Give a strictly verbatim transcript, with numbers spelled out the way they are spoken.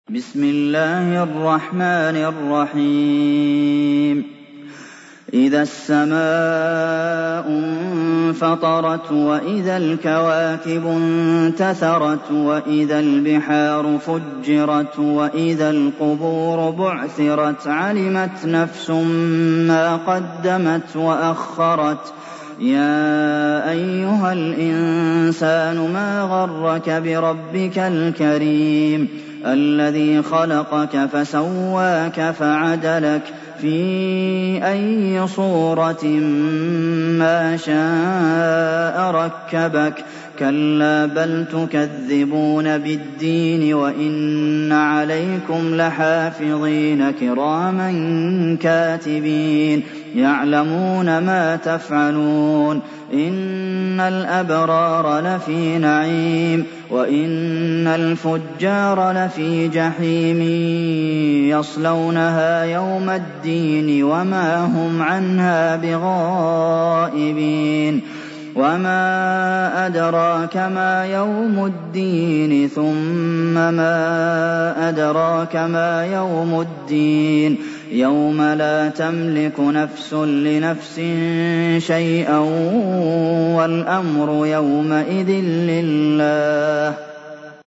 بسم الله الرحمن الرحيم إذا السماء انفطرت وإذا الكواكب انتثرت وإذا البحار فجرت وإذا القبور بعثرت علمت نفس ما قدمت وأخرت يا أيها الإنسان ما غرك بربك الكريم الذي خلقك فسواك فعدلك في أي صورة ما شاء ركبك كلا بل تكذبون بالدين وإن عليكم لحافظين كراما كاتبين يعلمون ما تفعلون إن الأبرار لفي نعيم وإن الفجار لفي جحيم يصلونها يوم الدين وما هم عنها بغائبين وما أدراك ما يوم الدين ثم ما أدراك ما يوم الدين يوم لا تملك نفس لنفس شيئا والأمر يومئذ لله